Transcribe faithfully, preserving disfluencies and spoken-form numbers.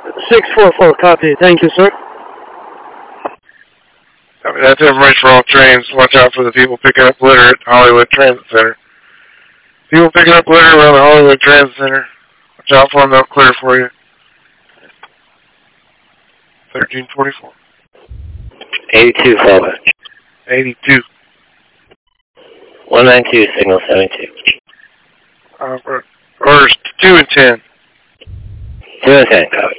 six four four, copy. Thank you, sir. That's information for all trains. Watch out for the people picking up litter at Hollywood Transit Center. People picking up litter around the Hollywood Transit Center. Watch out for them, they'll clear for you. thirteen forty-four. eighty-two, follow. eighty-two. one ninety-two, signal seventy-two. Uh, orders two and ten. two and ten, copy.